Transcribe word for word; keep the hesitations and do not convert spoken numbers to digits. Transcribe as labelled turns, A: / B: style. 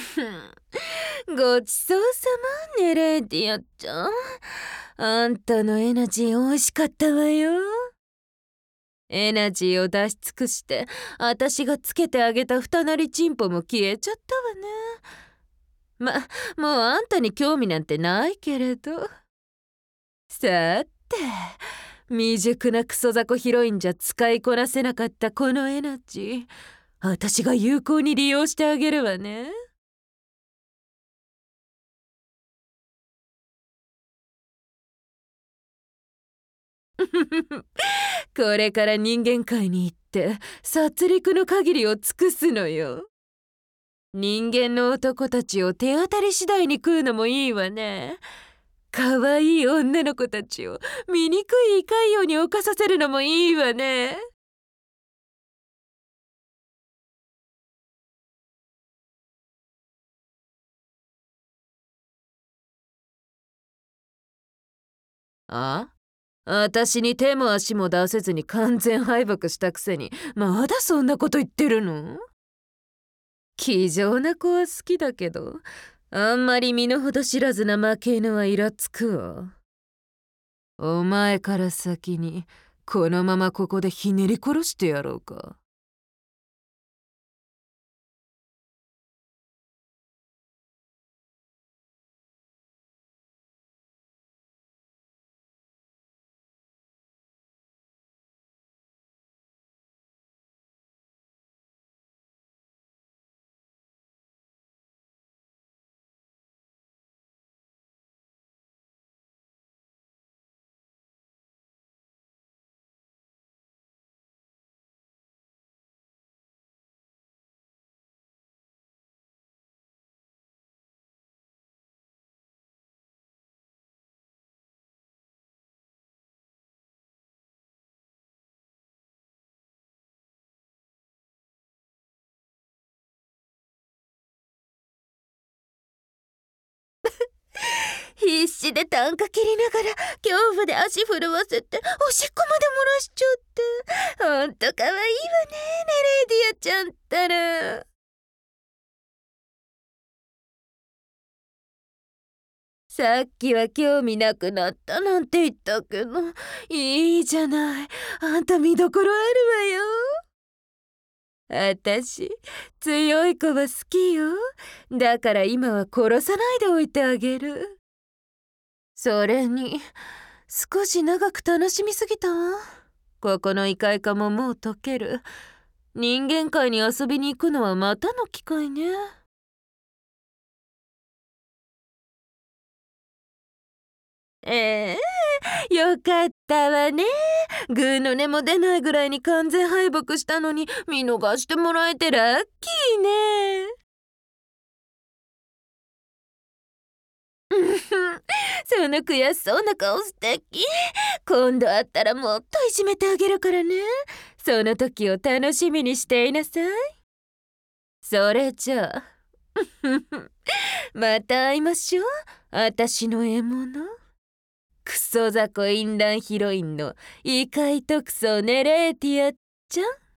A: ごちそうさまね、レイディアちゃん。あんたのエナジー美味しかったわよ。エナジーを出し尽くして、あたしがつけてあげた二なりチンポも消えちゃったわね。ま、もうあんたに興味なんてないけれど。さて、未熟なクソ雑魚ヒロインじゃ使いこなせなかったこのエナジー、あたしが有効に利用してあげるわね。これから人間界に行って殺戮の限りを尽くすのよ。人間の男たちを手当たり次第に食うのもいいわね。可愛い女の子たちを醜い胃潰瘍に侵させるのもいいわね。あ私に手も足も出せずに完全敗北したくせにまだそんなこと言ってるの？気丈な子は好きだけど、あんまり身の程知らずな負け犬はイラつくわ。お前から先にこのままここでひねり殺してやろうか。必死で啖呵切りながら恐怖で足震わせておしっこまで漏らしちゃって、ほんとかわいいわね、レイディアちゃんったら。さっきは興味なくなったなんて言ったけど、いいじゃない、あんた見どころあるわよ。あたし強い子は好きよ。だから今は殺さないでおいてあげる。それに少し長く楽しみすぎたわ。ここの異界化ももう解ける。人間界に遊びに行くのはまたの機会ね。ええー、よかったわね。グーの音も出ないぐらいに完全敗北したのに見逃してもらえてラッキーね。その悔しそうな顔素敵。今度会ったらもっといじめてあげるからね。その時を楽しみにしていなさい。それじゃあまた会いましょう、あたしの獲物。クソ雑魚淫乱ヒロインの異界特捜ネレーティアちゃん。